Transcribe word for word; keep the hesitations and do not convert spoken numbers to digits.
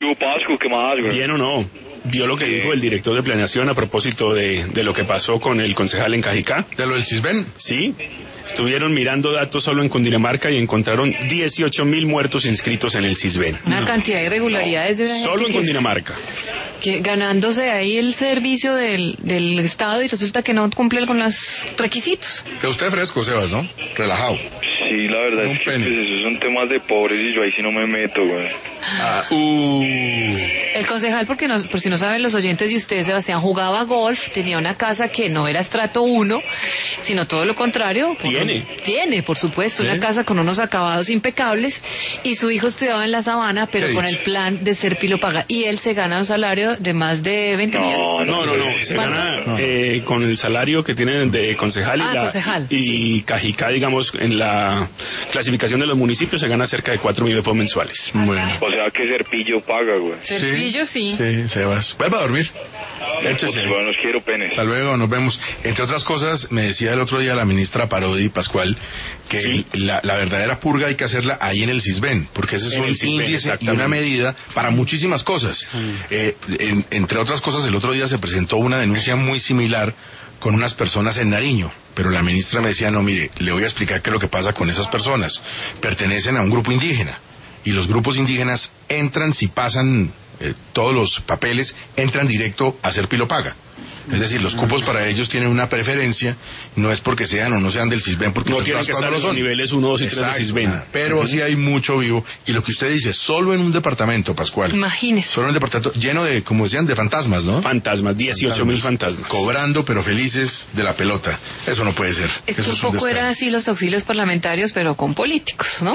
Lu Pascu, ¿qué más, güey? ¿Bien o no? ¿Vio lo que Sí. dijo el director de planeación a propósito de, de lo que pasó con el concejal en Cajicá? ¿De lo del Cisben? Sí, estuvieron mirando datos solo en Cundinamarca y encontraron dieciocho mil muertos inscritos en el Cisben. Una cantidad de irregularidades de una Solo en gente que, Cundinamarca. que ganándose ahí el servicio del, del Estado y resulta que no cumple con los requisitos. Que usted fresco, Sebas, ¿no? Relajado. Sí, la verdad Un es que pene. pues, esos son temas de pobres y yo ahí sí no me meto, güey. Ah, uh. El concejal, porque no, por si no saben los oyentes de ustedes, Sebastián jugaba golf, tenía una casa que no era estrato uno, sino todo lo contrario. Por- Tiene. Tiene, por supuesto, ¿Sí? una casa con unos acabados impecables, y su hijo estudiaba en la Sabana, pero ¿Qué con dice? el plan de ser pilopaga, y él se gana un salario de más de veinte No, millones. No, no, no, se ¿Cuánto? gana eh, con el salario que tienen de concejal y, Ah, la- concejal, y sí. Cajicá, digamos, en la clasificación de los municipios se gana cerca de cuatro mil pesos mensuales. Bueno. O sea que Serpillo paga, güey. Serpillo, sí. Sí, Sebas. Vuelva a dormir. Échese. Pues, bueno, los quiero penes. Hasta luego, nos vemos. Entre otras cosas, me decía el otro día la ministra Parodi Pascual que Sí. la, la verdadera purga hay que hacerla ahí en el Cisben, porque ese es En un el Cisben, índice y exactamente. una medida para muchísimas cosas. Eh, en- entre otras cosas, el otro día se presentó una denuncia muy similar con unas personas en Nariño, pero la ministra me decía, no, mire, le voy a explicar qué es lo que pasa con esas personas. Pertenecen a un grupo indígena, y los grupos indígenas entran, si pasan eh, todos los papeles, entran directo a ser pilopaga. Es decir, los cupos para ellos tienen una preferencia, no es porque sean o no sean del Cisben, porque No otras tienen que cosas estar no en lo los son. niveles uno, dos y tres de Exacto, Cisben. ah, pero sí hay mucho vivo, y lo que usted dice, solo en un departamento, Pascual, Imagínese. solo en un departamento lleno de, como decían, de fantasmas, ¿no? Fantasmas, dieciocho mil fantasmas. Cobrando, pero felices de la pelota. Eso no puede ser. Es Eso que un es poco descaro. era así los auxilios parlamentarios, pero con políticos, ¿no?